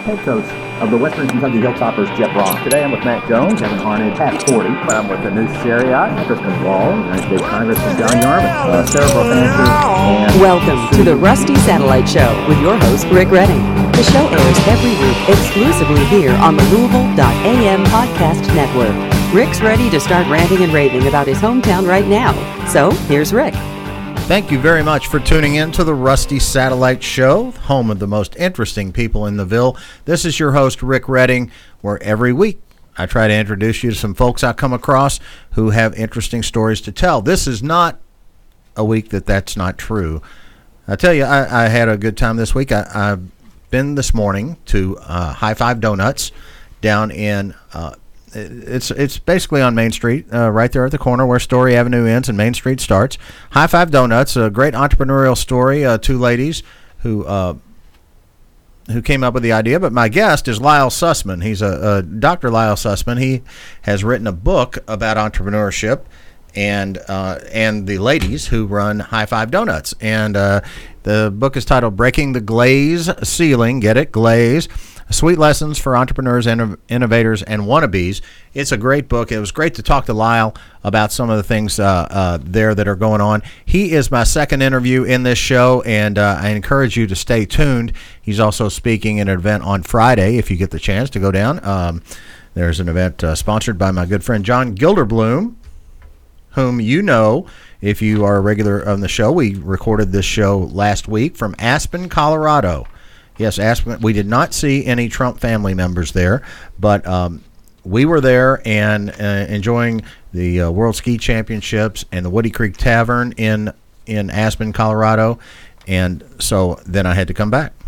head coach of the Western Kentucky Hilltoppers, Jeff Brock. Today I'm with Matt Jones, Kevin Harned, Pat Forty. I'm with Anush Shariat, Kristen Wall, United States Congressman John Yarmouth, Sarah Bothancher, and welcome to the Rusty Satellite Show with your host, Rick Redding. The show airs every week exclusively here on the Louisville.am podcast network. Rick's ready to start ranting and raving about his hometown right now. So, here's Rick. Thank you very much for tuning in to the Rusty Satellite Show, home of the most interesting people in the Ville. This is your host, Rick Redding, where every week I try to introduce you to some folks I come across who have interesting stories to tell. This is not a week that's not true. I tell you, I had a good time this week. I've been this morning to High Five Donuts down in it's basically on Main Street, right there at the corner where Story Avenue ends and Main Street starts. High Five Donuts, a great entrepreneurial story. Two ladies who came up with the idea. But my guest is Lyle Sussman. He's a Dr. Lyle Sussman. He has written a book about entrepreneurship and the ladies who run High Five Donuts. And the book is titled Breaking the Glaze Ceiling. Get it? Glaze. Sweet Lessons for Entrepreneurs, Innovators, and Wannabes. It's a great book. It was great to talk to Lyle about some of the things there that are going on. He is my second interview in this show, and I encourage you to stay tuned. He's also speaking at an event on Friday, if you get the chance to go down. There's an event sponsored by my good friend John Gilderbloom, whom you know if you are a regular on the show. We recorded this show last week from Aspen, Colorado. Yes, Aspen. We did not see any Trump family members there, but we were there and enjoying the World Ski Championships and the Woody Creek Tavern in Aspen, Colorado, and so then I had to come back.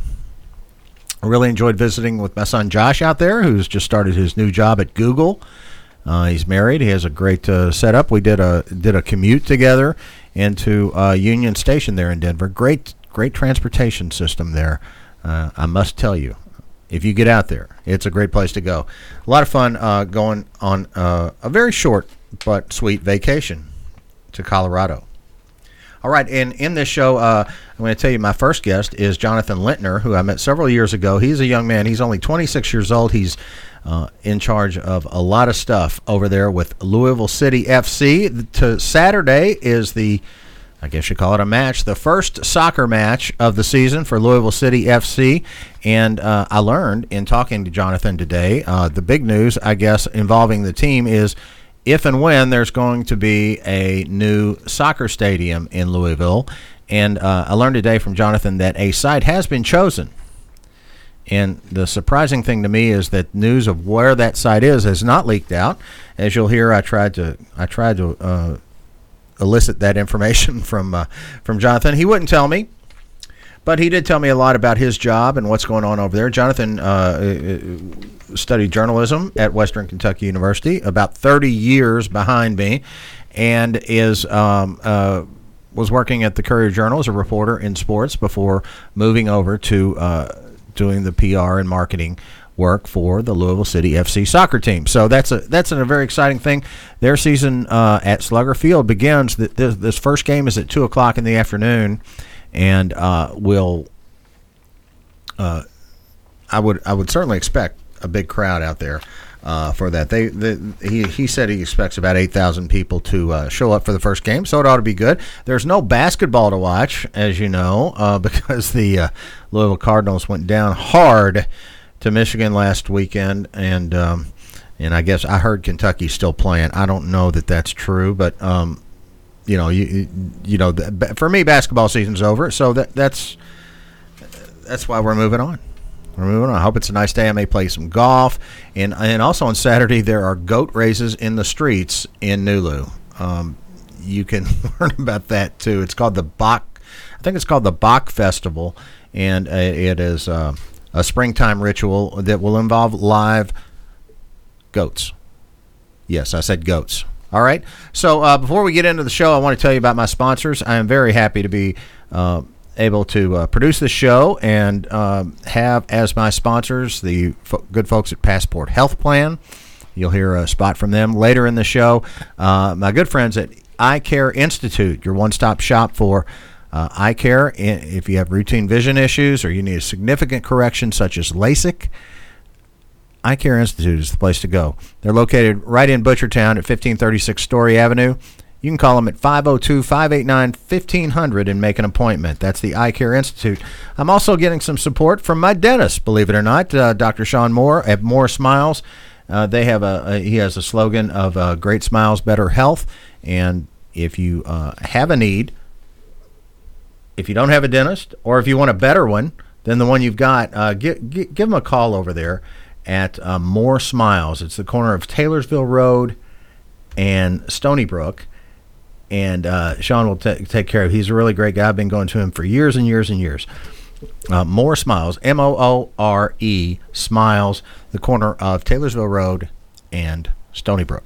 I really enjoyed visiting with my son Josh out there, who's just started his new job at Google. He's married. He has a great setup. We did a commute together into Union Station there in Denver. Great transportation system there. I must tell you, if you get out there, it's a great place to go. A lot of fun going on a very short but sweet vacation to Colorado. All right, and in this show, I'm going to tell you my first guest is Jonathan Lintner, who I met several years ago. He's a young man. He's only 26 years old. He's in charge of a lot of stuff over there with Louisville City FC. Saturday is I guess you call it a match, the first soccer match of the season for Louisville City FC. And I learned in talking to Jonathan today, the big news, I guess, involving the team is if and when there's going to be a new soccer stadium in Louisville. And I learned today from Jonathan that a site has been chosen. And the surprising thing to me is that news of where that site is has not leaked out. As you'll hear, I tried to elicit that information from Jonathan. He wouldn't tell me, but he did tell me a lot about his job and what's going on over there. Jonathan studied journalism at Western Kentucky University, about 30 years behind me, and was working at the Courier-Journal as a reporter in sports before moving over to doing the PR and marketing work for the Louisville City FC soccer team. So that's a very exciting thing. Their season at Slugger Field begins. This first game is at 2:00 in the afternoon, and I would certainly expect a big crowd out there for that. He said he expects about 8,000 people to show up for the first game, so it ought to be good. There's no basketball to watch, as you know, because the Louisville Cardinals went down hard to Michigan last weekend, and I guess I heard Kentucky's still playing. I don't know that that's true, but you know, for me, basketball season's over, so that's why we're moving on. We're moving on. I hope it's a nice day. I may play some golf, and also on Saturday there are goat races in the streets in Nulu. You can learn about that too. It's called the Bach. I think it's called the Bach Festival, and it is a springtime ritual that will involve live goats. Yes, I said goats. All right. So before we get into the show, I want to tell you about my sponsors. I am very happy to be able to produce this show and have as my sponsors the good folks at Passport Health Plan. You'll hear a spot from them later in the show. My good friends at Eye Care Institute, your one-stop shop for eye care. If you have routine vision issues or you need a significant correction such as LASIK, Eye Care Institute is the place to go. They're located right in Butchertown at 1536 Story Avenue. You can call them at 502-589-1500 and make an appointment. That's the Eye Care Institute. I'm also getting some support from my dentist, believe it or not, Dr. Sean Moore at Moore Smiles. He has a slogan of great smiles, better health. And if you have a need, if you don't have a dentist, or if you want a better one than the one you've got, give them a call over there at Moore Smiles. It's the corner of Taylorsville Road and Stony Brook. And Sean will take care of it. He's a really great guy. I've been going to him for years and years and years. Moore Smiles, Moore Smiles, the corner of Taylorsville Road and Stony Brook.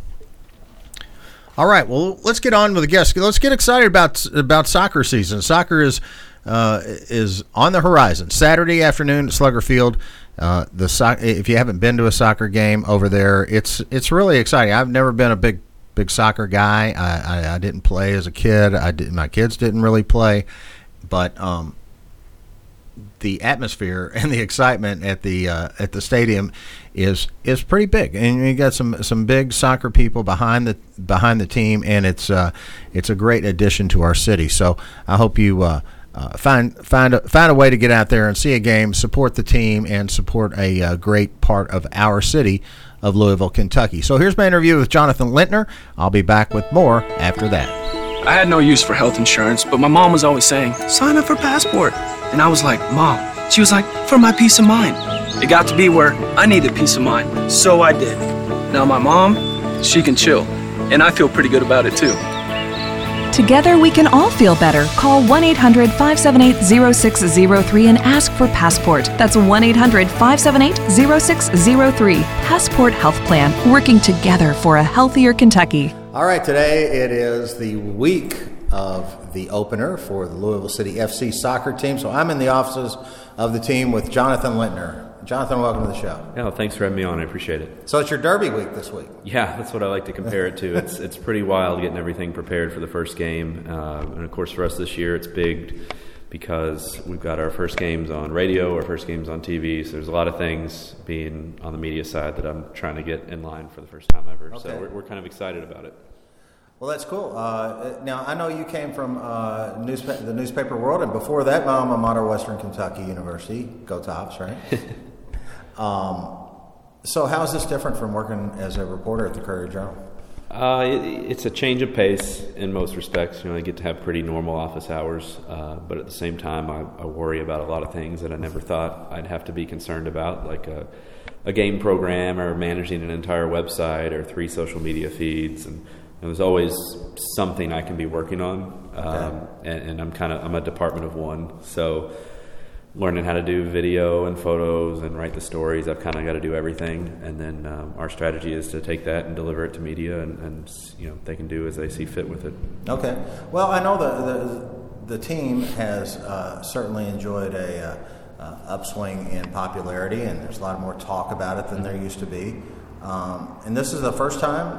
All right, well, let's get on with the guests. Let's get excited about soccer season. Soccer is on the horizon. Saturday afternoon at Slugger Field. If you haven't been to a soccer game over there, it's really exciting. I've never been a big soccer guy. I didn't play as a kid. My kids didn't really play, but the atmosphere and the excitement at the stadium is pretty big, and you got some big soccer people behind the team, and it's a great addition to our city. So I hope you find a way to get out there and see a game, support the team, and support a great part of our city of Louisville, Kentucky. So here's my interview with Jonathan Lintner. I'll be back with more after that. I had no use for health insurance, but my mom was always saying, sign up for Passport. And I was like, Mom. She was like, for my peace of mind. It got to be where I needed peace of mind, so I did. Now my mom, she can chill, and I feel pretty good about it too. Together we can all feel better. Call 1-800-578-0603 and ask for Passport. That's 1-800-578-0603. Passport Health Plan, working together for a healthier Kentucky. All right, today it is the week of the opener for the Louisville City FC soccer team. So I'm in the offices of the team with Jonathan Lintner. Jonathan, welcome to the show. Yeah, thanks for having me on. I appreciate it. So it's your Derby week this week. Yeah, that's what I like to compare it to. It's pretty wild getting everything prepared for the first game. And, of course, for us this year, it's big because we've got our first games on radio, our first games on TV. So there's a lot of things being on the media side that I'm trying to get in line for the first time ever. Okay. So we're kind of excited about it. Well, that's cool. Now, I know you came from the newspaper world, and before that, my alma mater, Western Kentucky University. Go Tops, right? So how is this different from working as a reporter at the Courier-Journal? It's a change of pace in most respects. I get to have pretty normal office hours, but at the same time, I worry about a lot of things that I never thought I'd have to be concerned about, like a game program or managing an entire website or 3 social media feeds. And there's always something I can be working on, and I'm a department of one, so learning how to do video and photos and write the stories, I've kind of got to do everything. And then our strategy is to take that and deliver it to media, and they can do as they see fit with it. Okay. Well, I know the team has certainly enjoyed a upswing in popularity, and there's a lot more talk about it than there used to be. And this is the first time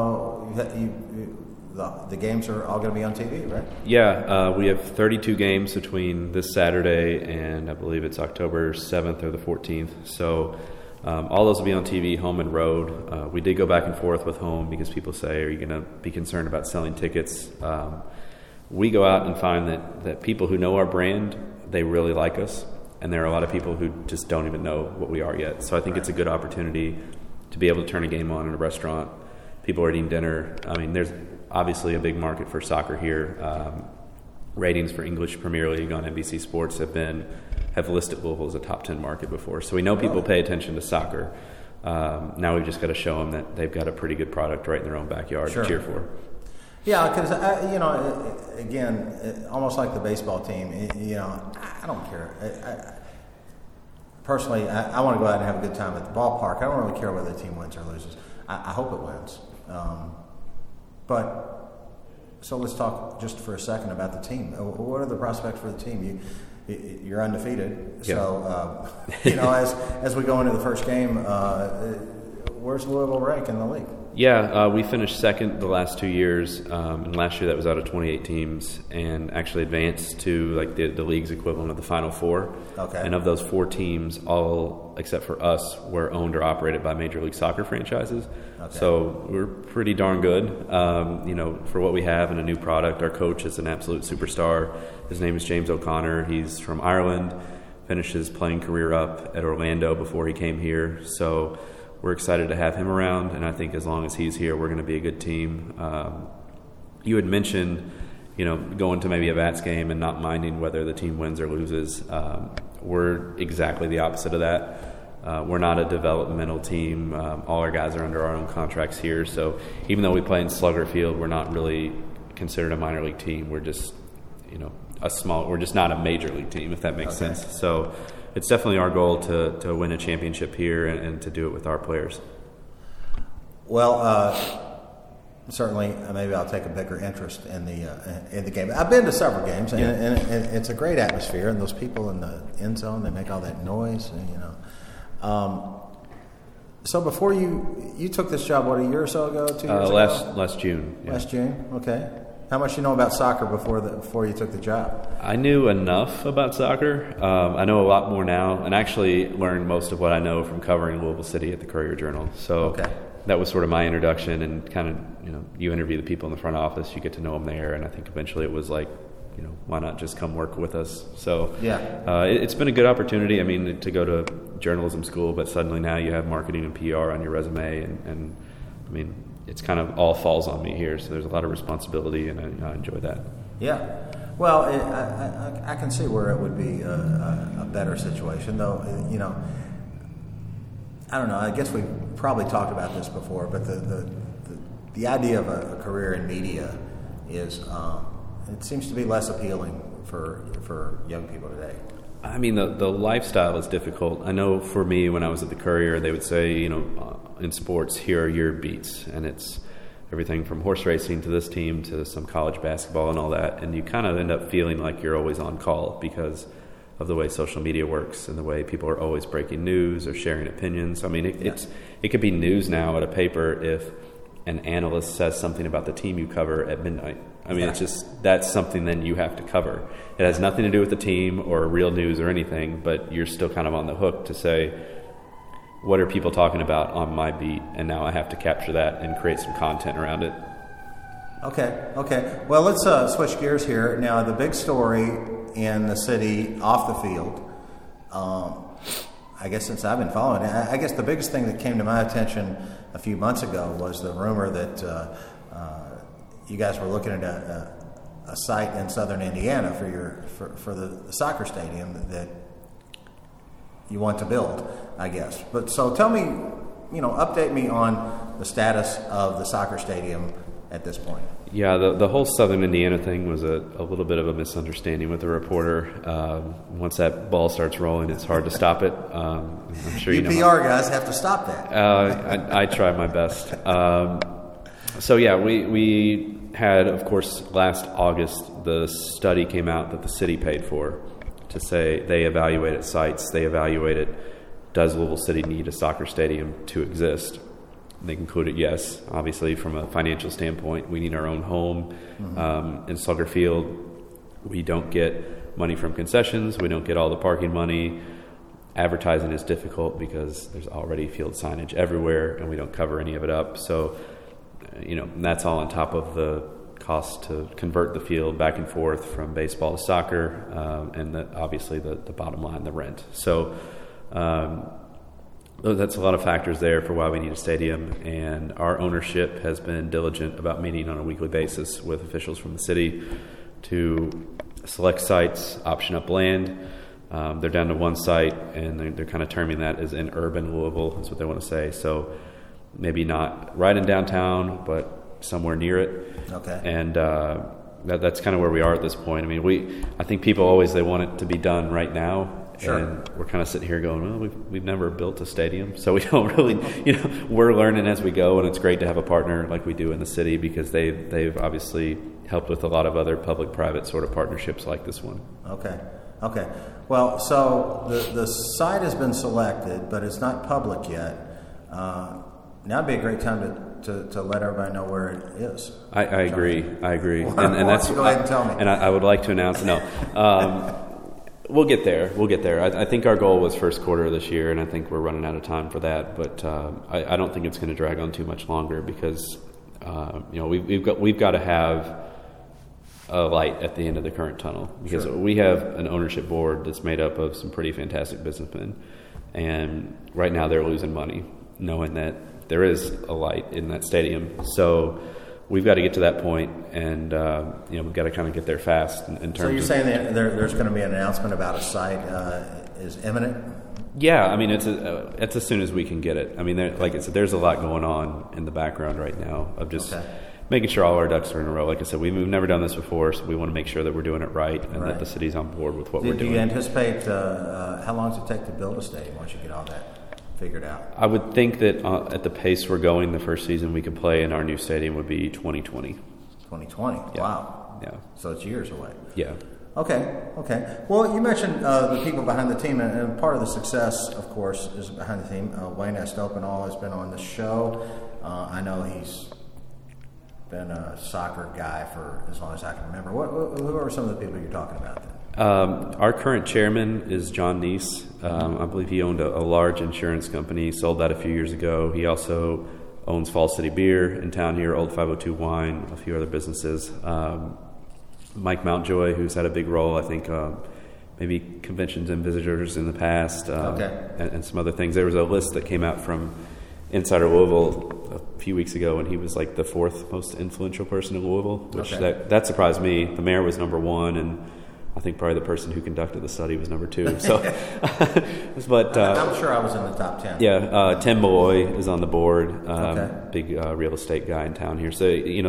the games are all going to be on TV, right? Yeah, we have 32 games between this Saturday and I believe it's October 7th or the 14th. So all those will be on TV, home and road. We did go back and forth with home because people say, are you going to be concerned about selling tickets? We go out and find that people who know our brand, they really like us. And there are a lot of people who just don't even know what we are yet. So I think it's a good opportunity to be able to turn a game on in a restaurant. People are eating dinner. I mean, there's obviously a big market for soccer here. Ratings for English Premier League on NBC Sports have listed Louisville as a top 10 market before. So we know people pay attention to soccer. Now we've just got to show them that they've got a pretty good product right in their own backyard to cheer for. Yeah, because, again, almost like the baseball team, I don't care. Personally, I want to go out and have a good time at the ballpark. I don't really care whether the team wins or loses. I hope it wins. So let's talk just for a second about the team. What are the prospects for the team? You're undefeated. Yeah. So, as we go into the first game, where's Louisville rank in the league? Yeah, we finished second the last 2 years, and last year that was out of 28 teams, and actually advanced to like the league's equivalent of the Final Four. Okay. And of those 4 teams, all except for us were owned or operated by Major League Soccer franchises. Okay. So we're pretty darn good, for what we have and a new product. Our coach is an absolute superstar. His name is James O'Connor. He's from Ireland, finished his playing career up at Orlando before he came here. So we're excited to have him around, and I think as long as he's here, we're going to be a good team. You had mentioned, going to maybe a VATS game and not minding whether the team wins or loses. We're exactly the opposite of that. We're not a developmental team. All our guys are under our own contracts here, so even though we play in Slugger Field, we're not really considered a minor league team. We're just, we're just not a major league team, if that makes sense. So it's definitely our goal to win a championship here and to do it with our players. Well, certainly, maybe I'll take a bigger interest in the game. I've been to several games, and it's a great atmosphere. And those people in the end zone, they make all that noise. So before you took this job, what, a year or so ago, 2 years ago? Last June. Yeah. Last June, okay. How much you know about soccer before you took the job? I knew enough about soccer. I know a lot more now, and actually learned most of what I know from covering Louisville City at the Courier-Journal. So that was sort of my introduction, and kind of, you interview the people in the front office, you get to know them there, and I think eventually it was like, why not just come work with us? So it's been a good opportunity. I mean, to go to journalism school, but suddenly now you have marketing and PR on your resume, and I mean, it's kind of all falls on me here, so there's a lot of responsibility, and I enjoy that. Yeah. Well, I can see where it would be a better situation, though. I don't know. I guess we probably talked about this before, but the idea of a career in media is it seems to be less appealing for young people today. I mean, the lifestyle is difficult. I know for me, when I was at the Courier, they would say, in sports, here are your beats, and it's everything from horse racing to this team to some college basketball and all that, and you kind of end up feeling like you're always on call because of the way social media works and the way people are always breaking news or sharing opinions. I mean, it could be news now at a paper if an analyst says something about the team you cover at midnight. I mean, it's just, that's something then you have to cover. It has nothing to do with the team or real news or anything, but you're still kind of on the hook to say, what are people talking about on my beat? And now I have to capture that and create some content around it. Okay. Well, let's switch gears here. Now, the big story in the city off the field, I guess since I've been following it, I guess the biggest thing that came to my attention a few months ago was the rumor that you guys were looking at a site in southern Indiana for the soccer stadium that you want to build, I guess. But so tell me, update me on the status of the soccer stadium at this point. Yeah, the whole southern Indiana thing was a little bit of a misunderstanding with the reporter. Once that ball starts rolling, it's hard to stop it. I'm sure you know. PR guys have to stop that. I try my best. So yeah, we had, of course, last August, the study came out that the city paid for to say they evaluated sites. They evaluated, does Louisville City need a soccer stadium to exist? And they concluded yes. Obviously, from a financial standpoint, we need our own home. Mm-hmm. In Slugger Field, we don't get money from concessions. We don't get all the parking money. Advertising is difficult because there's already field signage everywhere, and we don't cover any of it up. So, that's all on top of the cost to convert the field back and forth from baseball to soccer, and obviously the bottom line, the rent. So that's a lot of factors there for why we need a stadium, and our ownership has been diligent about meeting on a weekly basis with officials from the city to select sites, option up land. They're down to one site, and they're kind of terming that as in urban Louisville, is what they want to say. So maybe not right in downtown, but somewhere near it. Okay. And that's kind of where we are at this point. I mean, I think people always, they want it to be done right now. Sure. And we're kind of sitting here going, well, we've never built a stadium, so we don't really, we're learning as we go, and it's great to have a partner like we do in the city because they've obviously helped with a lot of other public-private sort of partnerships like this one. Okay. Well, so the site has been selected, but it's not public yet. Now would be a great time to let everybody know where it is. I agree. And that's go ahead and tell me. And I would like to announce. No, we'll get there. I think our goal was first quarter of this year, and I think we're running out of time for that. But I don't think it's going to drag on too much longer because we've got to have a light at the end of the current tunnel because we have an ownership board that's made up of some pretty fantastic businessmen, and right now they're losing money knowing that there is a light in that stadium. So we've got to get to that point, and we've got to kind of get there fast. In terms so you're saying that there's going to be an announcement about a site is imminent? Yeah, I mean it's as soon as we can get it. I mean, like I said, there's a lot going on in the background right now of just making sure all our ducks are in a row. Like I said, we've never done this before, so we want to make sure that we're doing it right and that the city's on board with what we're doing. Do you anticipate how long does it take to build a stadium once you get all that figured out? I would think that at the pace we're going, the first season we could play in our new stadium would be 2020. 2020? Yeah. Wow. Yeah. So it's years away. Yeah. Okay. Well, you mentioned the people behind the team, and part of the success, of course, is behind the team. Wayne Estopanol has been on the show. I know he's been a soccer guy for as long as I can remember. Who are some of the people you're talking about then? Our current chairman is John Neese. I believe he owned a large insurance company, sold that a few years ago. He also owns Fall City Beer in town here, Old 502 Wine, a few other businesses. Mike Mountjoy, who's had a big role, I think, maybe conventions and visitors in the past, and some other things. There was a list that came out from Insider Louisville a few weeks ago, and he was like the fourth most influential person in Louisville, which that surprised me. The mayor was number one, and I think probably the person who conducted the study was number two. So, but I'm sure I was in the top 10. Yeah, Tim Malloy is on the board, big real estate guy in town here. So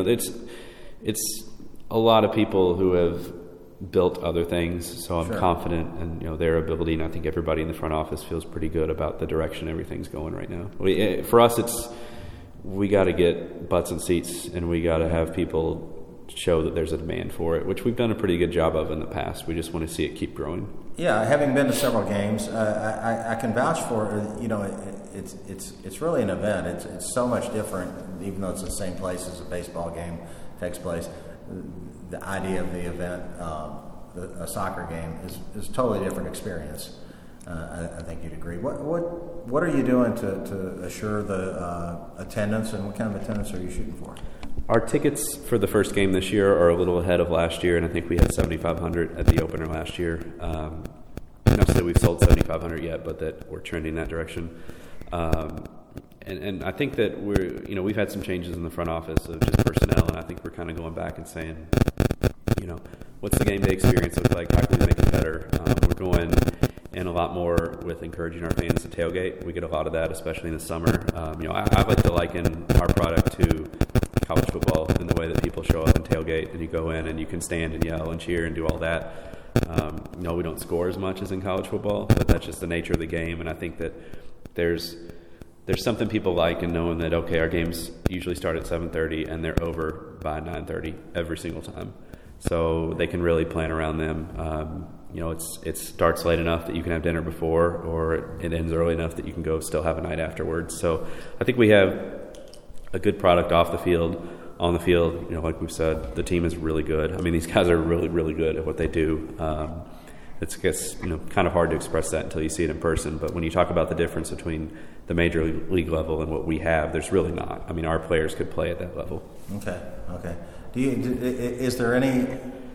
it's a lot of people who have built other things. So I'm confident in their ability, and I think everybody in the front office feels pretty good about the direction everything's going right now. For us, we got to get butts and seats, and we got to have people show that there's a demand for it, which we've done a pretty good job of in the past. We just want to see it keep growing. Yeah, having been to several games, I can vouch for it's really an event. It's so much different, even though it's the same place as a baseball game takes place. The idea of the event, a soccer game, is a totally different experience. I think you'd agree. What are you doing to assure the attendance, and what kind of attendance are you shooting for? Our tickets for the first game this year are a little ahead of last year, and I think we had 7,500 at the opener last year. Not to say we've sold 7,500 yet, but that we're trending that direction. And I think that we've had some changes in the front office of just personnel, and I think we're kind of going back and saying, what's the game day experience look like? How can we make it better? We're going in a lot more with encouraging our fans to tailgate. We get a lot of that, especially in the summer. I like to liken our product to college football in the way that people show up and tailgate, and you go in and you can stand and yell and cheer and do all that. We don't score as much as in college football, but that's just the nature of the game, and I think that there's something people like in knowing that, okay, our games usually start at 7:30 and they're over by 9:30 every single time. So they can really plan around them. It starts late enough that you can have dinner before, or it ends early enough that you can go still have a night afterwards. So I think we have a good product off the field. On the field, like we've said, the team is really good. I mean, these guys are really, really good at what they do. It's kind of hard to express that until you see it in person. But when you talk about the difference between the major league level and what we have, there's really not. I mean, our players could play at that level. Okay. Is there any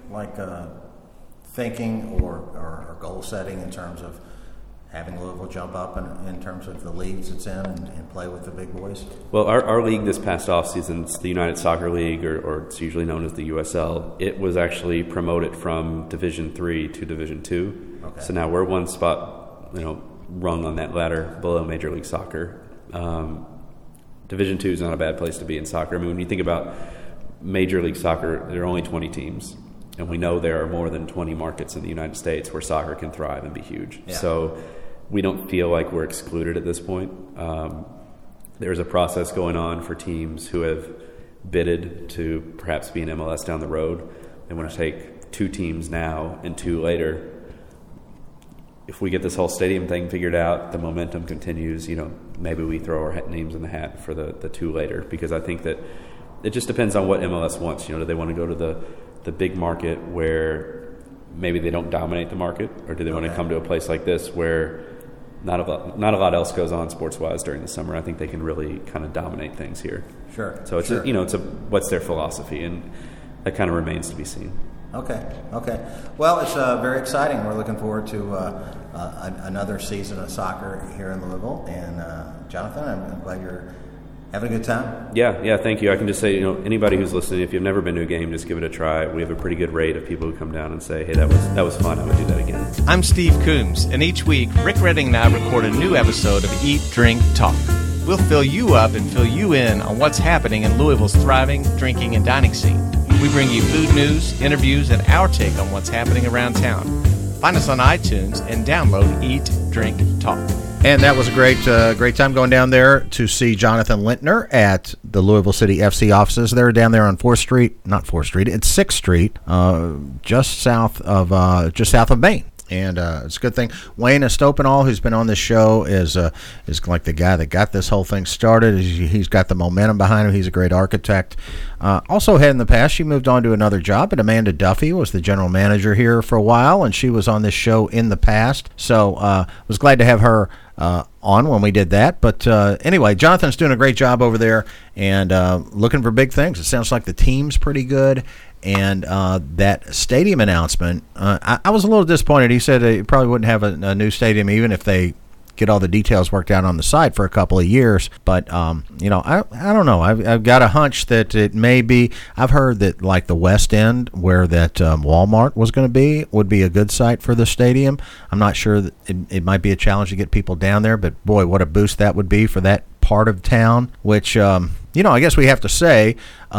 thinking or goal setting in terms of having Louisville jump up in terms of the leagues it's in and play with the big boys? Well, our league this past offseason, it's the United Soccer League, or it's usually known as the USL. It was actually promoted from Division III to Division II. Okay. So now we're one spot, rung on that ladder below Major League Soccer. Division II is not a bad place to be in soccer. I mean, when you think about Major League Soccer, there are only 20 teams. And we know there are more than 20 markets in the United States where soccer can thrive and be huge. Yeah. So we don't feel like we're excluded at this point. There's a process going on for teams who have bidded to perhaps be in MLS down the road. They want to take 2 teams now and 2 later. if we get this whole stadium thing figured out, the momentum continues, maybe we throw our names in the hat for the two later, because I think that it just depends on what MLS wants. Do they want to go to the big market where maybe they don't dominate the market, or do they want to come to a place like this where not a lot else goes on sports-wise during the summer? I think they can really kind of dominate things here. Sure. So it's what's their philosophy, and that kind of remains to be seen. Okay. Well, it's very exciting. We're looking forward to another season of soccer here in Louisville. And Jonathan, I'm glad you're having a good time. Yeah. Thank you. I can just say, anybody who's listening, if you've never been to a game, just give it a try. We have a pretty good rate of people who come down and say, "Hey, that was fun. I would do that again." I'm Steve Coombs, and each week Rick Redding and I record a new episode of Eat, Drink, Talk. We'll fill you up and fill you in on what's happening in Louisville's thriving drinking and dining scene. We bring you food news, interviews, and our take on what's happening around town. Find us on iTunes and download Eat, Drink, Talk. And that was a great time going down there to see Jonathan Lintner at the Louisville City FC offices. They're down there on 4th Street, not 4th Street, it's 6th Street, just south of Main. And it's a good thing. Wayne Estopanol, who's been on this show, is like the guy that got this whole thing started. He's got the momentum behind him. He's a great architect. Also had in the past, she moved on to another job, but Amanda Duffy was the general manager here for a while, and she was on this show in the past. So was glad to have her on when we did that. But anyway, Jonathan's doing a great job over there and looking for big things. It sounds like the team's pretty good. And that stadium announcement, I was a little disappointed. He said they probably wouldn't have a new stadium even if they get all the details worked out on the site for a couple of years. But, I don't know. I've got a hunch that it may be. I've heard that like the West End where that Walmart was going to be would be a good site for the stadium. I'm not sure that it might be a challenge to get people down there, but boy, what a boost that would be for that part of town, which I guess we have to say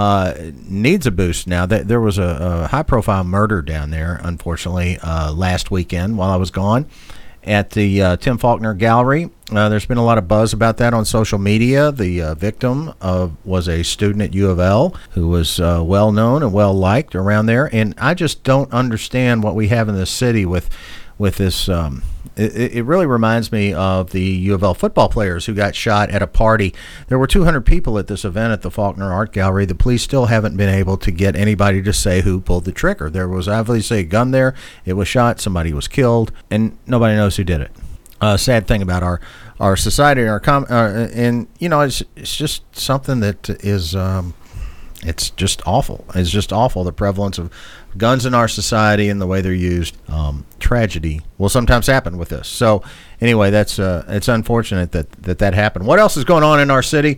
needs a boost now. There was a high-profile murder down there, unfortunately, last weekend while I was gone at the Tim Faulkner Gallery. There's been a lot of buzz about that on social media. The victim was a student at U of L who was well-known and well-liked around there, and I just don't understand what we have in this city with this. It really reminds me of the U of L football players who got shot at a party. There were 200 people at this event at the Faulkner Art Gallery. The police still haven't been able to get anybody to say who pulled the trigger. There was obviously a gun there. It was shot. Somebody was killed, and nobody knows who did it. Sad thing about our society and it's just something that is it's just awful. It's just awful, the prevalence of guns in our society and the way they're used. Tragedy will sometimes happen with this. So anyway, that's it's unfortunate that happened. What else is going on in our city?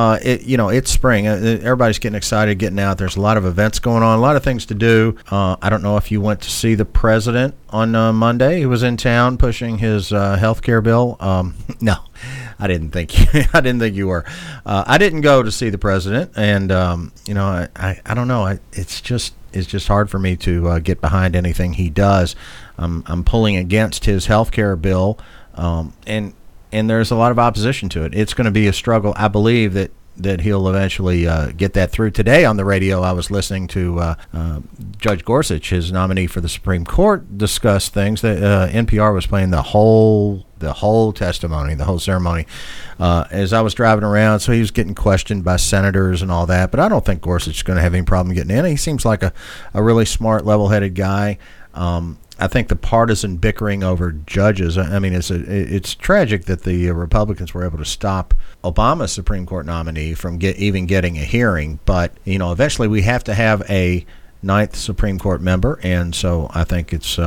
It's spring. Everybody's getting excited, getting out. There's a lot of events going on, a lot of things to do. I don't know if you went to see the president on Monday. He was in town pushing his health care bill. No, I didn't think you were. I didn't go to see the president, and I don't know. It's just hard for me to get behind anything he does. I'm pulling against his health care bill, and there's a lot of opposition to it. It's going to be a struggle. I believe that he'll eventually get that through. Today on the radio, I was listening to Judge Gorsuch, his nominee for the Supreme Court, discuss things. That NPR was playing the whole testimony, the whole ceremony, as I was driving around. So he was getting questioned by senators and all that. But I don't think Gorsuch is going to have any problem getting in. He seems like a really smart, level-headed guy. I think the partisan bickering over judges, I mean, it's tragic that the Republicans were able to stop Obama's Supreme Court nominee from even getting a hearing. But, eventually we have to have a 9th Supreme Court member. And so I think it's,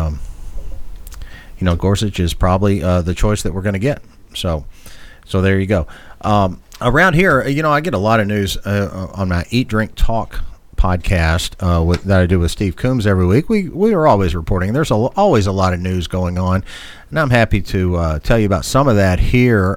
Gorsuch is probably the choice that we're going to get. So there you go. Around here, I get a lot of news on my Eat, Drink, Talk podcast that I do with Steve Coombs every week. We are always reporting. There's always a lot of news going on, and I'm happy to tell you about some of that here.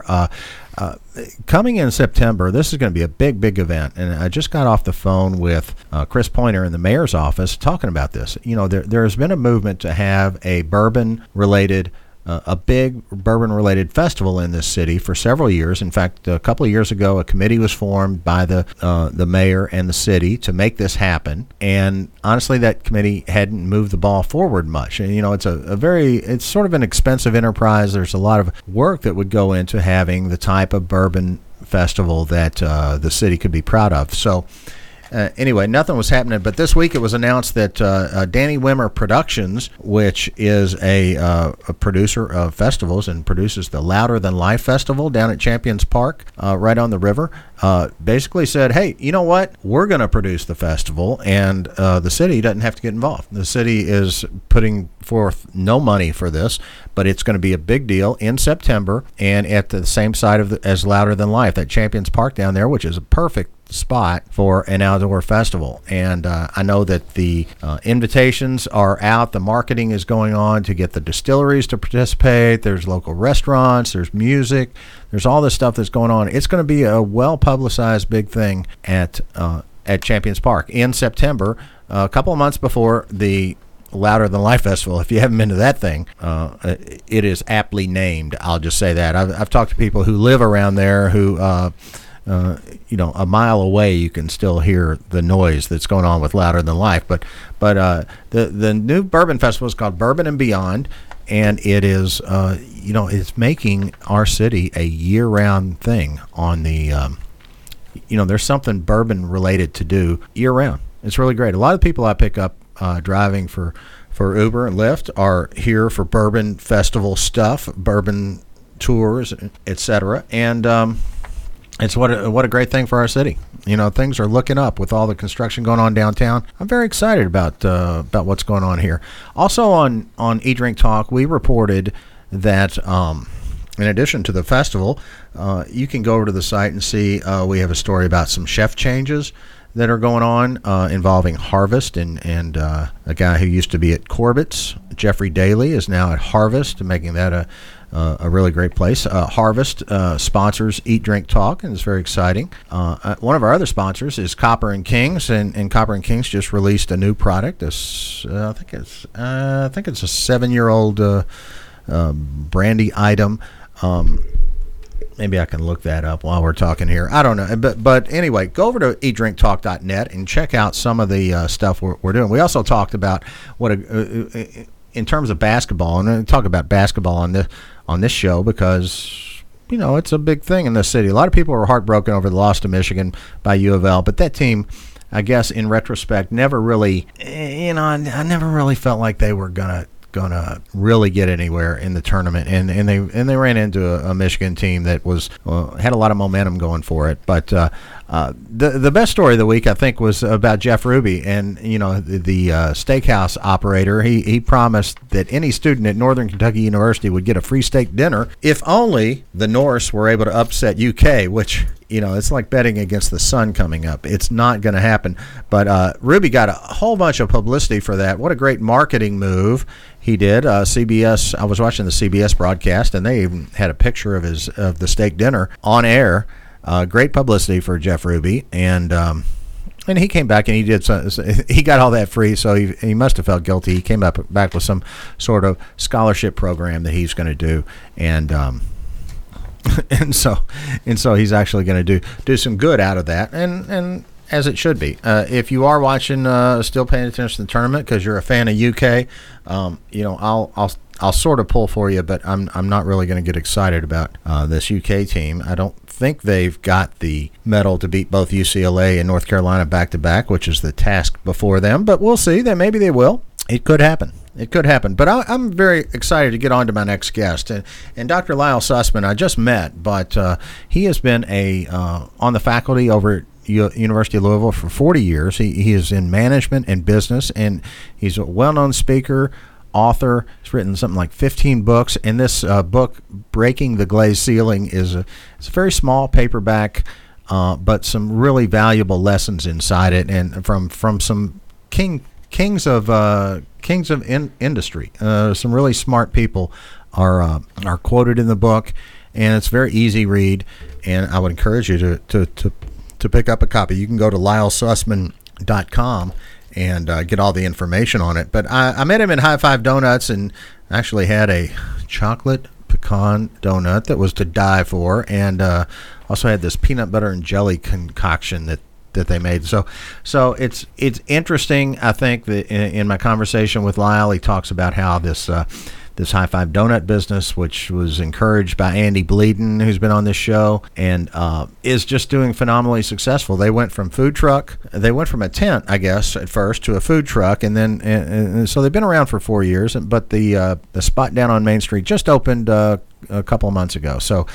Coming in September, this is going to be a big event, and I just got off the phone with Chris Pointer in the mayor's office talking about this. There's been a movement to have a bourbon-related a big bourbon-related festival in this city for several years. In fact, a couple of years ago, a committee was formed by the mayor and the city to make this happen. And honestly, that committee hadn't moved the ball forward much. And, it's sort of an expensive enterprise. There's a lot of work that would go into having the type of bourbon festival that the city could be proud of. So anyway, nothing was happening. But this week it was announced that Danny Wimmer Productions, which is a producer of festivals and produces the Louder Than Life Festival down at Champions Park, right on the river, basically said, hey, you know what? We're going to produce the festival, and the city doesn't have to get involved. The city is putting forth no money for this, but it's going to be a big deal in September and at the same site as Louder Than Life, that Champions Park down there, which is a perfect spot for an outdoor festival. And I know that the invitations are out. The marketing is going on to get the distilleries to participate. There's local restaurants. There's music. There's all this stuff that's going on. It's going to be a well-publicized big thing at Champions Park in September, a couple of months before the Louder Than Life Festival. If you haven't been to that thing, it is aptly named. I'll just say that. I've talked to people who live around there who a mile away you can still hear the noise that's going on with Louder Than Life. But the new bourbon festival is called Bourbon and Beyond, and it is it's making our city a year-round thing. On the there's something bourbon related to do year-round. It's really great. A lot of people I pick up driving for Uber and Lyft are here for bourbon festival stuff, bourbon tours, etc. And it's what a great thing for our city. Things are looking up with all the construction going on downtown. I'm very excited about what's going on here. Also on Eat Drink Talk, we reported that in addition to the festival, you can go over to the site and see we have a story about some chef changes that are going on involving Harvest and a guy who used to be at Corbett's. Jeffrey Daly is now at Harvest, making that a really great place. Harvest sponsors Eat Drink Talk, and it's very exciting. One of our other sponsors is Copper and Kings, and Copper and Kings just released a new product. I think it's a 7-year-old brandy item. Maybe I can look that up while we're talking here. I don't know. But anyway, go over to eatdrinktalk.net and check out some of the stuff we're doing. We also talked about in terms of basketball, and I talk about basketball on this show because, it's a big thing in this city. A lot of people are heartbroken over the loss to Michigan by U of L, but that team, I guess in retrospect, never really, I never really felt like they were gonna really get anywhere in the tournament, and they ran into a Michigan team that was had a lot of momentum going for it. But the best story of the week, I think, was about Jeff Ruby, and the steakhouse operator. He promised that any student at Northern Kentucky University would get a free steak dinner if only the Norse were able to upset UK, which it's like betting against the sun coming up. It's not going to happen. But Ruby got a whole bunch of publicity for that. What a great marketing move he did. CBS. I was watching the CBS broadcast, and they even had a picture of the steak dinner on air. Great publicity for Jeff Ruby, and he came back and he got all that free, so he must have felt guilty. He came back with some sort of scholarship program that he's going to do, and so he's actually going to do some good out of that, and as it should be. If you are watching, still paying attention to the tournament because you're a fan of UK, I'll sort of pull for you, but I'm not really going to get excited about this UK team. I don't think they've got the mettle to beat both UCLA and North Carolina back to back, which is the task before them. But we'll see. Maybe they will. It could happen. But I'm very excited to get on to my next guest. And Dr. Lyle Sussman, I just met, but he has been on the faculty over at University of Louisville for 40 years. He is in management and business, and he's a well-known speaker, author. He's written something like 15 books, and this book, Breaking the Glazed Ceiling, it's a very small paperback, but some really valuable lessons inside it, and from some kings of industry. Some really smart people are quoted in the book, and it's a very easy read. And I would encourage you to pick up a copy. You can go to lylesussman.com and get all the information on it. But I met him in High Five Donuts and actually had a chocolate pecan donut that was to die for, and also had this peanut butter and jelly concoction that they made. So it's interesting. I think that in my conversation with Lyle, he talks about how this High Five Donut business, which was encouraged by Andy Bleeden, who's been on this show, and is just doing phenomenally successful. They went from a tent, I guess, at first to a food truck, and then and so they've been around for 4 years. But the spot down on Main Street just opened a couple of months ago. So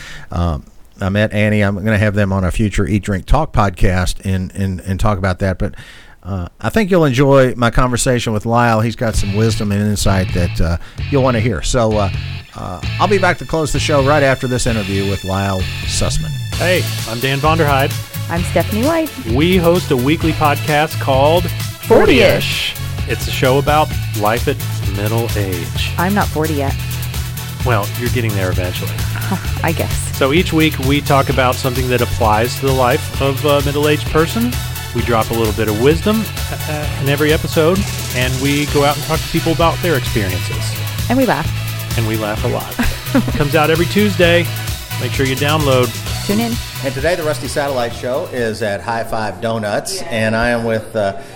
I met Annie. I'm going to have them on a future Eat, Drink, Talk podcast and talk about that. But I think you'll enjoy my conversation with Lyle. He's got some wisdom and insight that you'll want to hear. So I'll be back to close the show right after this interview with Lyle Sussman. Hey, I'm Dan Vonderheide. I'm Stephanie White. We host a weekly podcast called 40ish. It's a show about life at middle age. I'm not 40 yet. Well, you're getting there eventually. I guess. So each week we talk about something that applies to the life of a middle-aged person. We drop a little bit of wisdom in every episode, and we go out and talk to people about their experiences. And we laugh. And we laugh a lot. Comes out every Tuesday. Make sure you download. Tune in. And today the Rusty Satellite Show is at High Five Donuts, and I am with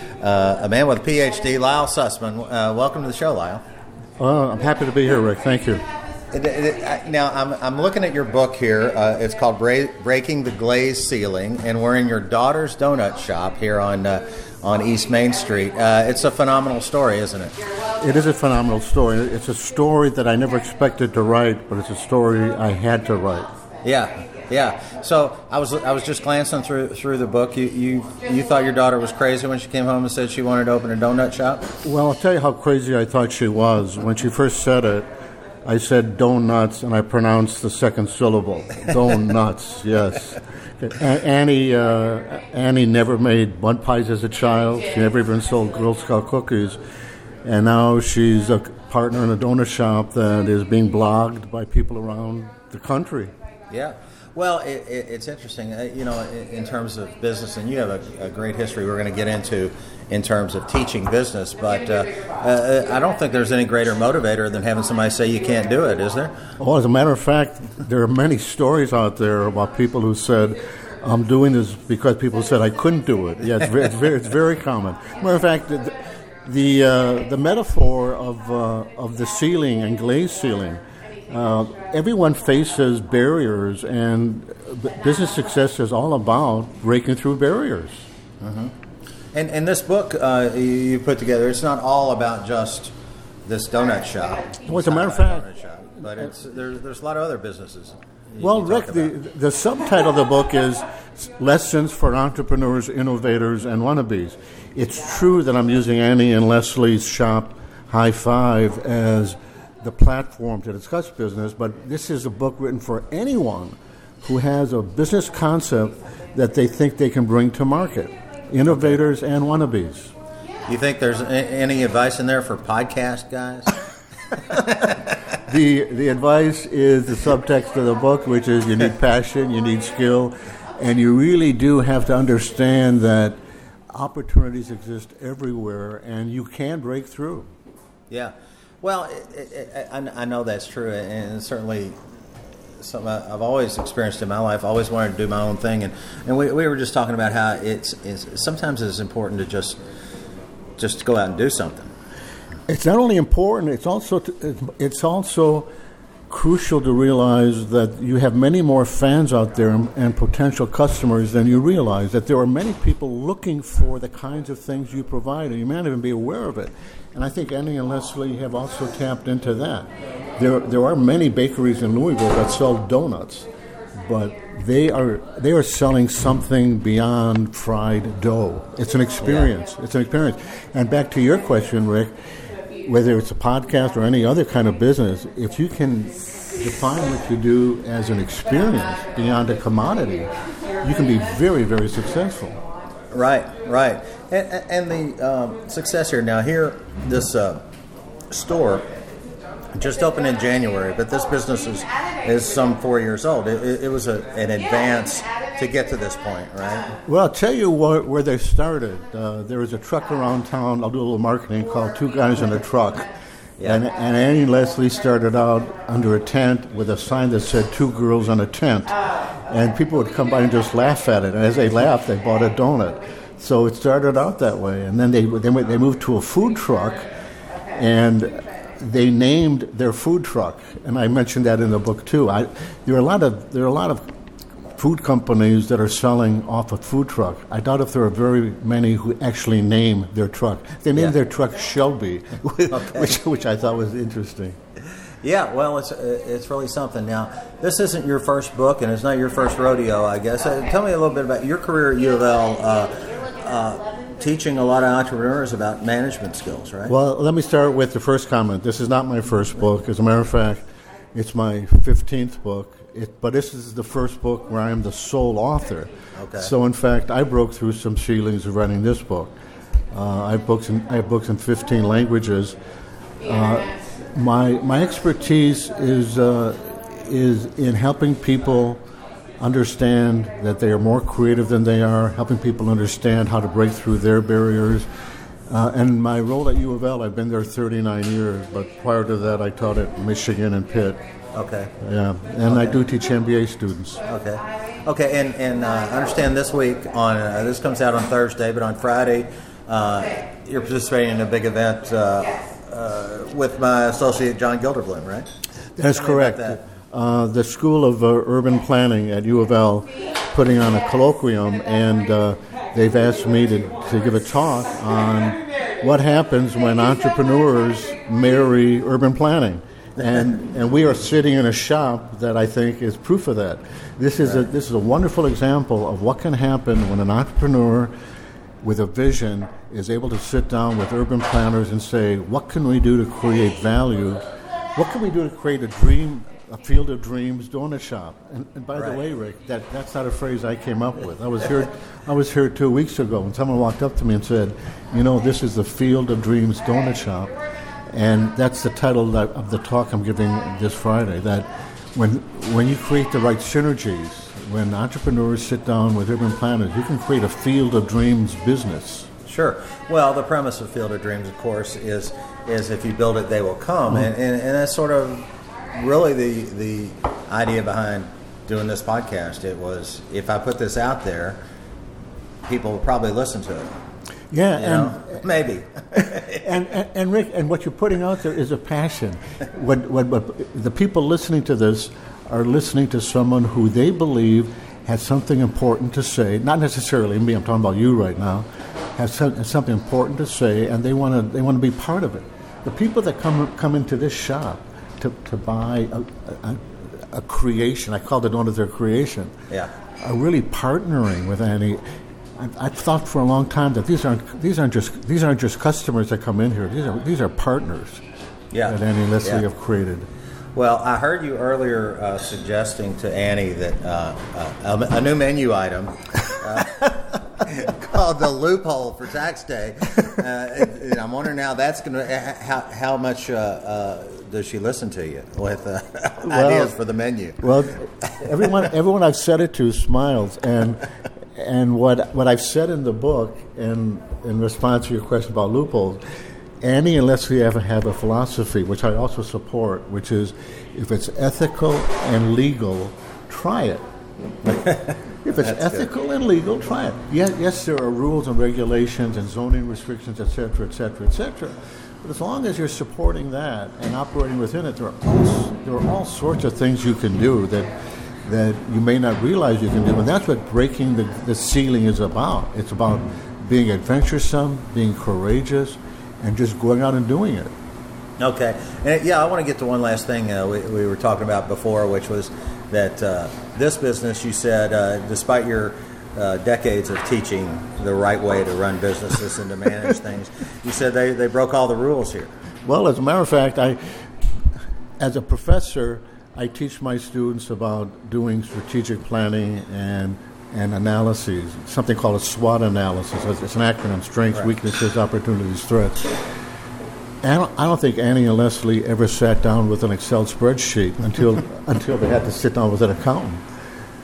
a man with a PhD, Lyle Sussman. Welcome to the show, Lyle. I'm happy to be here, Rick. Thank you. Now, I'm looking at your book here. It's called Breaking the Glazed Ceiling, and we're in your daughter's donut shop here on East Main Street. It's a phenomenal story, isn't it? It is a phenomenal story. It's a story that I never expected to write, but it's a story I had to write. Yeah. So I was just glancing through the book. You thought your daughter was crazy when she came home and said she wanted to open a donut shop? Well, I'll tell you how crazy I thought she was. When she first said it, I said donuts, and I pronounced the second syllable. Donuts, yes. Annie never made mud pies as a child. She never even sold Girl Scout cookies. And now she's a partner in a donut shop that is being blogged by people around the country. Yeah. Well, it's interesting, in terms of business, and you have a great history we're going to get into in terms of teaching business, but I don't think there's any greater motivator than having somebody say you can't do it, is there? Well, as a matter of fact, there are many stories out there about people who said, I'm doing this because people said I couldn't do it. Yeah, it's very common. As a matter of fact, the metaphor of the ceiling and glazed ceiling, everyone faces barriers, and business success is all about breaking through barriers. Mm-hmm. And this book you put together, it's not all about just this donut shop. Well, as a matter of fact, but there's a lot of other businesses. Well, Rick, the subtitle of the book is Lessons for Entrepreneurs, Innovators, and Wannabes. It's true that I'm using Annie and Leslie's shop, High Five, as the platform to discuss business, but this is a book written for anyone who has a business concept that they think they can bring to market. Innovators and wannabes. You think there's any advice in there for podcast guys? The advice is the subtext of the book, which is you need passion, you need skill, and you really do have to understand that opportunities exist everywhere, and you can break through. Yeah. Well, I know that's true, and certainly something I've always experienced in my life. I always wanted to do my own thing, and we were just talking about how it's sometimes it's important to just go out and do something. It's not only important; it's also crucial to realize that you have many more fans out there and potential customers than you realize. That there are many people looking for the kinds of things you provide, and you may not even be aware of it. And I think Annie and Leslie have also tapped into that. There are many bakeries in Louisville that sell donuts, but they are selling something beyond fried dough. It's an experience. Yeah. It's an experience. And back to your question, Rick, whether it's a podcast or any other kind of business, if you can define what you do as an experience beyond a commodity, you can be very, very successful. Right. And the success here, now here, this store just opened in January, but this business is some 4 years old. It was an advanced to get to this point, right? Well, I'll tell you where they started. There was a truck around town, I'll do a little marketing, called Two Guys in a Truck. Yeah. And Annie and Leslie started out under a tent with a sign that said Two Girls in a Tent. And people would come by and just laugh at it. And as they laughed, they bought a donut. So it started out that way. And then they moved to a food truck, and they named their food truck. And I mentioned that in the book too. There are a lot of food companies that are selling off a food truck. I doubt if there are very many who actually name their truck. They named their truck Shelby, which I thought was interesting. Yeah, well, it's really something. Now, this isn't your first book, and it's not your first rodeo, I guess. Tell me a little bit about your career at U of L, teaching a lot of entrepreneurs about management skills, right? Well, let me start with the first comment. This is not my first book. As a matter of fact, it's my 15th book. But this is the first book where I am the sole author. Okay. So, in fact, I broke through some ceilings of writing this book. I have books in 15 languages. My expertise is in helping people understand that they are more creative than they are, helping people understand how to break through their barriers. And my role at U of L, I've been there 39 years, but prior to that I taught at Michigan and Pitt. Okay. Yeah, and I do teach MBA students. Okay, and I understand this week on this comes out on Thursday, but on Friday you're participating in a big event with my associate John Gilderbloom, right? That's correct. The School of Urban Planning at U of L putting on a colloquium, and they've asked me to give a talk on what happens when entrepreneurs marry urban planning. And we are sitting in a shop that I think is proof of that. This is a wonderful example of what can happen when an entrepreneur with a vision is able to sit down with urban planners and say, what can we do to create value? What can we do to create a field of dreams donut shop? And by the way, Rick, that's not a phrase I came up with. I was here 2 weeks ago, and someone walked up to me and said, this is the Field of Dreams donut shop. And that's the title of the talk I'm giving this Friday, that when you create the right synergies, when entrepreneurs sit down with urban planners, you can create a Field of Dreams business. Sure. Well, the premise of Field of Dreams, of course, is if you build it, they will come. Mm-hmm. And that's sort of really the idea behind doing this podcast. It was, if I put this out there, people will probably listen to it. Yeah, maybe. and Rick, and what you're putting out there is a passion. What the people listening to this are listening to someone who they believe has something important to say. Not necessarily me. I'm talking about you right now. Has something important to say, and they want to be part of it. The people that come into this shop to buy a creation, I called it one of their creation. Yeah. Are really partnering with Annie. I've thought for a long time that these aren't just customers that come in here. These are partners that Annie and Leslie have created. Well, I heard you earlier suggesting to Annie that a new menu item called the Loophole for Tax Day. And I'm wondering now that's going to how much does she listen to you with ideas for the menu? Well, everyone I've said it to smiles, and what I've said in the book, and in response to your question about loopholes, Annie and Leslie have a philosophy, which I also support, which is, if it's ethical and legal, try it. If it's ethical and legal, try it. Yes, there are rules and regulations and zoning restrictions, et cetera, et cetera, et cetera. But as long as you're supporting that and operating within it, there are all sorts of things you can do that you may not realize you can do. And that's what breaking the ceiling is about. It's about being adventuresome, being courageous, and just going out and doing it. Okay. And I want to get to one last thing we were talking about before, which was that this business, you said, despite your decades of teaching the right way to run businesses and to manage things, you said they broke all the rules here. Well, as a matter of fact, as a professor, I teach my students about doing strategic planning and analyses, something called a SWOT analysis. It's an acronym: strengths, weaknesses, opportunities, threats. And I don't think Annie and Leslie ever sat down with an Excel spreadsheet until they had to sit down with an accountant.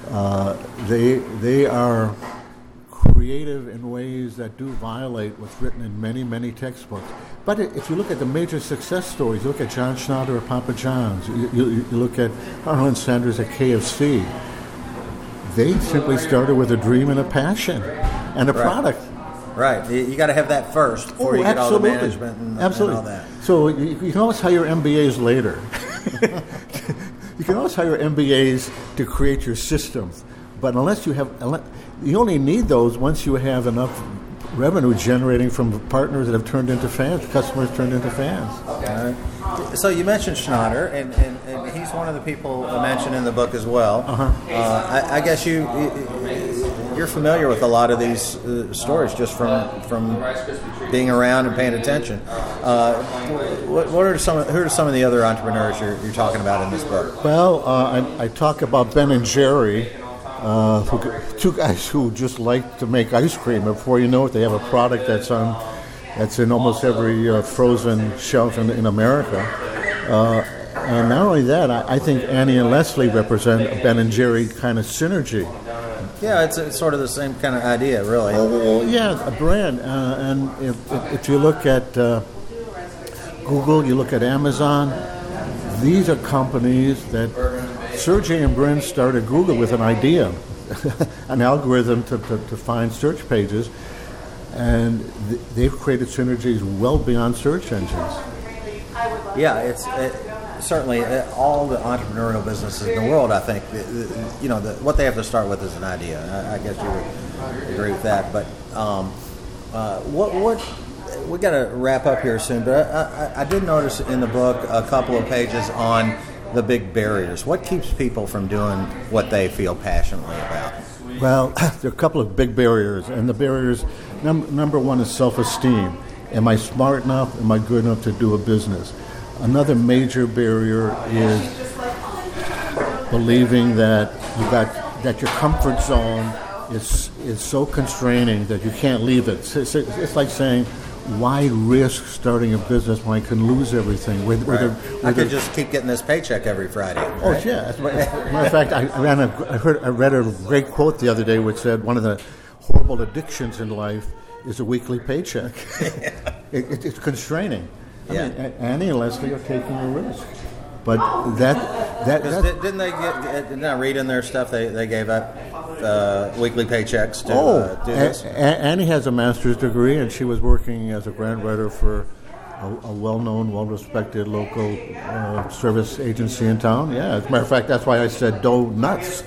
They are creative in ways that do violate what's written in many, many textbooks. But if you look at the major success stories, you look at John Schnatter at Papa John's, you look at Harlan Sanders at KFC, they simply started with a dream and a passion and a product. Right. You got to have that first before you get all the management and all that. So you can always hire MBAs later. You can always hire MBAs to create your systems. But you only need those once you have enough revenue generating from partners that have turned into fans, customers turned into fans. So you mentioned Schnatter, and he's one of the people mentioned in the book as well. I guess you're familiar with a lot of these stories just from being around and paying attention. Who are some of the other entrepreneurs you're talking about in this book? Well, I talk about Ben and Jerry. Two guys who just like to make ice cream. Before you know it, they have a product that's in almost every frozen shelf in America. And not only that, I think Annie and Leslie represent a Ben and Jerry kind of synergy. Yeah, it's sort of the same kind of idea, really. Oh, yeah, a brand. And if you look at Google, you look at Amazon, these are companies that Sergey and Brin started Google with an idea, an algorithm to find search pages, and they've created synergies well beyond search engines. Yeah, it's certainly all the entrepreneurial businesses in the world. I think what they have to start with is an idea. I guess you would agree with that. But what we got to wrap up here soon. But I did notice in the book a couple of pages on the big barriers. What keeps people from doing what they feel passionately about? Well, there are a couple of big barriers, and the barriers, number one is self-esteem. Am I smart enough? Am I good enough to do a business? Another major barrier is believing that your comfort zone is so constraining that you can't leave it. It's like saying, why risk starting a business when I can lose everything? I could just keep getting this paycheck every Friday. Right? Oh, yeah. As a matter of fact, I read a great quote the other day which said one of the horrible addictions in life is a weekly paycheck. It's constraining. I mean, Annie and Leslie are taking a risk. But didn't I read in their stuff they gave up weekly paychecks to do this? Annie has a master's degree, and she was working as a grant writer for a well-known, well-respected local service agency in town. Yeah, as a matter of fact, that's why I said nuts.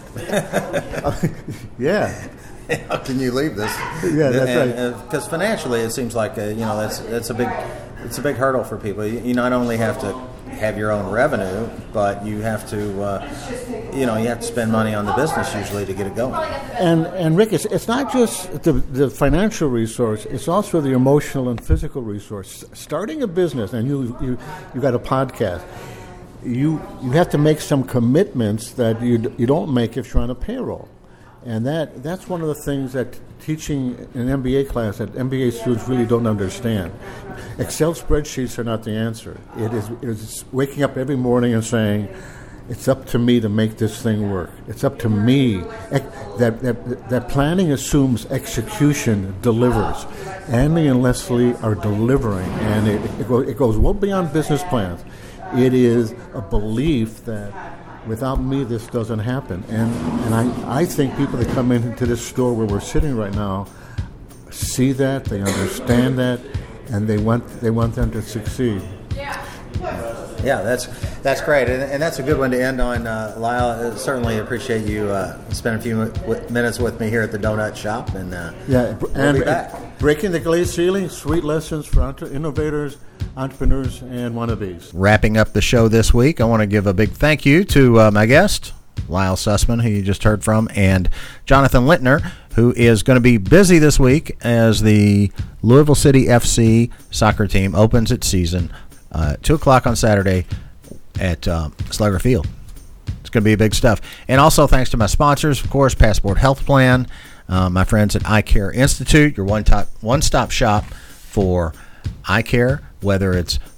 Yeah. How can you leave this? Yeah, that's right. Because financially, it seems like that's a big hurdle for people. You not only have to have your own revenue, but you have to spend money on the business usually to get it going. And Rick, it's not just the financial resource; it's also the emotional and physical resource. Starting a business, and you got a podcast. You have to make some commitments that you don't make if you're on a payroll. And that's one of the things that teaching an MBA class that MBA students really don't understand. Excel spreadsheets are not the answer. It is waking up every morning and saying, it's up to me to make this thing work. It's up to me. That planning assumes execution delivers. Annie and Leslie are delivering, and it goes well beyond business plans. It is a belief that without me, this doesn't happen. And I think people that come into this store where we're sitting right now see that, they understand that, and they want them to succeed. Yeah, that's great, and that's a good one to end on, Lyle. Certainly appreciate you spending a few minutes with me here at the Donut Shop, and we'll be back. Breaking the glazed ceiling, sweet lessons for innovators, entrepreneurs, and wannabes. Wrapping up the show this week, I want to give a big thank you to my guest, Lyle Sussman, who you just heard from, and Jonathan Lintner, who is going to be busy this week as the Louisville City FC soccer team opens its season 2 o'clock on Saturday at Slugger Field. It's going to be big stuff. And also thanks to my sponsors, of course, Passport Health Plan, my friends at Eye Care Institute, your one-stop shop for eye care, whether it's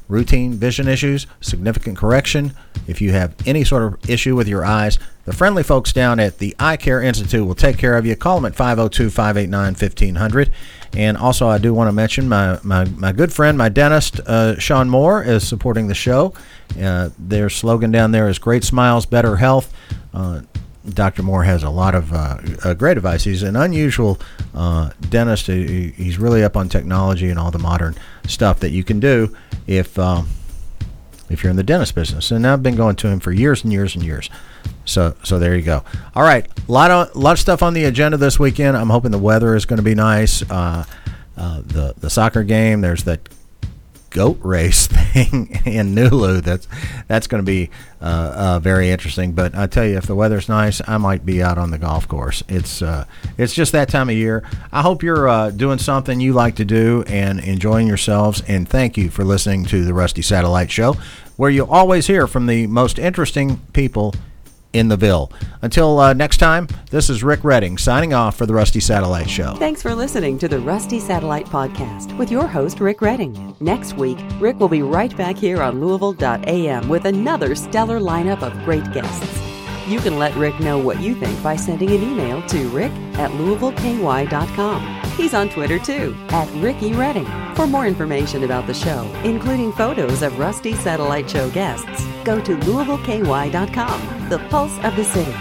routine vision issues, significant correction, if you have any sort of issue with your eyes, the friendly folks down at the Eye Care Institute will take care of you. Call them at 502-589-1500. And also, I do want to mention my good friend, my dentist, Sean Moore, is supporting the show. Their slogan down there is Great Smiles, Better Health. Dr. Moore has a lot of great advice. He's an unusual dentist. He's really up on technology and all the modern stuff that you can do if you're in the dentist business. And I've been going to him for years and years and years. So there you go. All right, a lot of stuff on the agenda this weekend. I'm hoping the weather is going to be nice. The soccer game. There's that goat race thing in Nulu. That's going to be very interesting. But I tell you, if the weather's nice, I might be out on the golf course. It's just that time of year. I hope you're doing something you like to do and enjoying yourselves. And thank you for listening to the Rusty Satellite Show, where you always hear from the most interesting people in the Ville. Until next time, this is Rick Redding signing off for the Rusty Satellite Show. Thanks for listening to the Rusty Satellite Podcast with your host, Rick Redding. Next week, Rick will be right back here on Louisville.am with another stellar lineup of great guests. You can let Rick know what you think by sending an email to rick@louisvilleky.com. He's on Twitter, too, @RickyRedding. For more information about the show, including photos of Rusty Satellite Show guests, go to LouisvilleKY.com, the pulse of the city.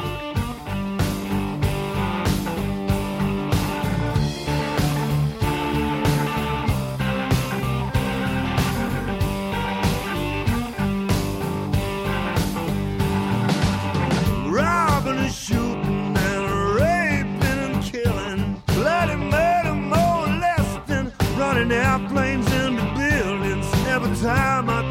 Robbing and shooting and raping and killing, bloody murder, more molesting, running airplanes into buildings every time I